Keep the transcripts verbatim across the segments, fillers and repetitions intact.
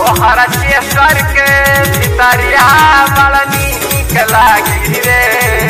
तोहरा चेस्टर के भितरिया बड़ा नीक लागी रे।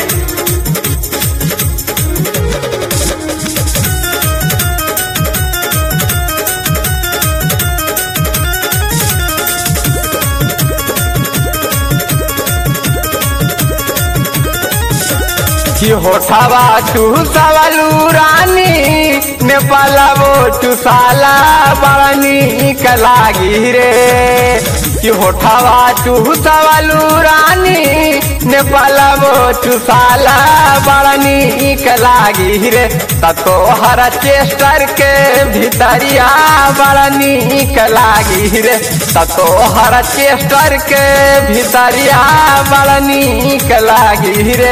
कि होठवा चूसवलू रानी नेपाला वो चूसाला बड़ा नीक लागी रे। कि होठवा चूसवलू रानी नेपाला वो चूसाला बड़ा नीक लागी रे। तोहरा चेस्टर के भितरिया बड़ा नीक लागी रे। तोहरा चेस्टर के भितरिया बड़ा नीक लागी रे।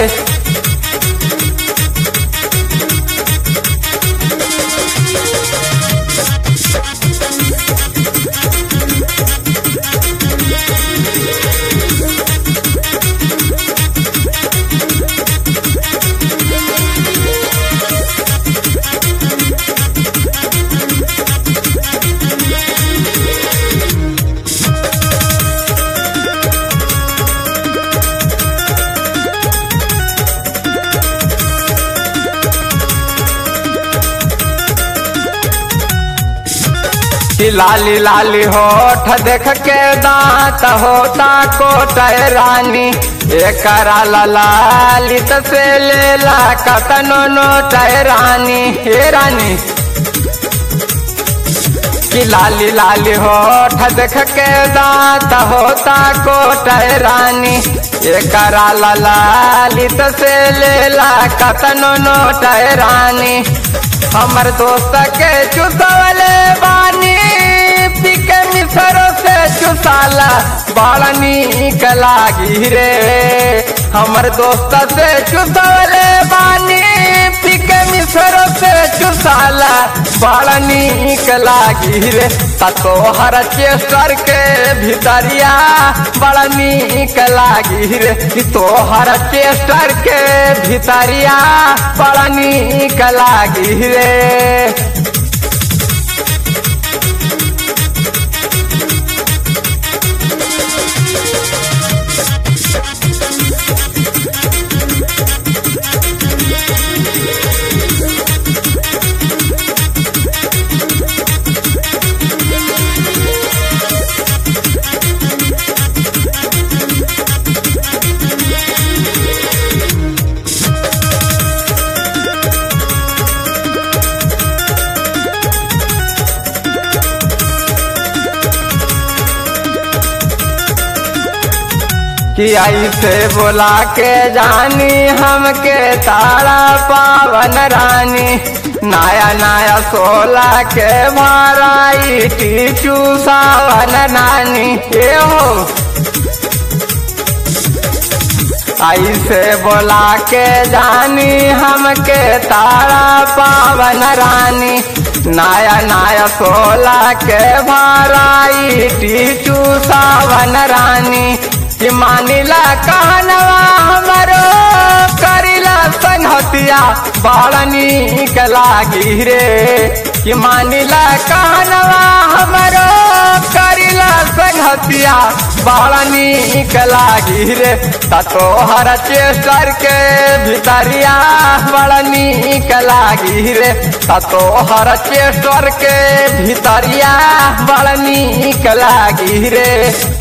लाली लाली होठ देख के दांत होता कोट रानी एकरा लालित से लेला कतनो नोट रानी हे रानी। कि लाली लाली होठ देख के दांत होता कोट रानी एकरा लालित से लेला कतनो नोट रानी। हमर दोस्त के चुसवले बानी पिके मिसरो से चुसाला बड़ा नीक लागी रे। हमर दोस्त से चुसवले बानी पिके मिसरो से चुसाला बड़ा नीक लागी रे। तोहरा चेस्टर के भितरिया बड़ा नीक लागी रे। तोहरा चेस्टर के भितरिया बड़ा नीक लागी रे। कि ऐसे बोला के जानी हमके तारा पावन रानी नया नया सोला के भराई टीचू सावन नानी ए हो। ऐसे बोला के जानी हमके तारा पावन रानी नया नया सोला के भराई टीचू सावन रानी। कि मानिला कहनवा हमरो करिला संहतिया बड़ा नीक लागी रे। कि मानिला कहनवा हमरो करिला संहतिया बड़ा नीक लागी रे। तोहरा चेस्टर के भितरिया बड़ा नीक लागी रे। तोहरा चेस्टर के भितरिया बड़ा नीक लागी रे।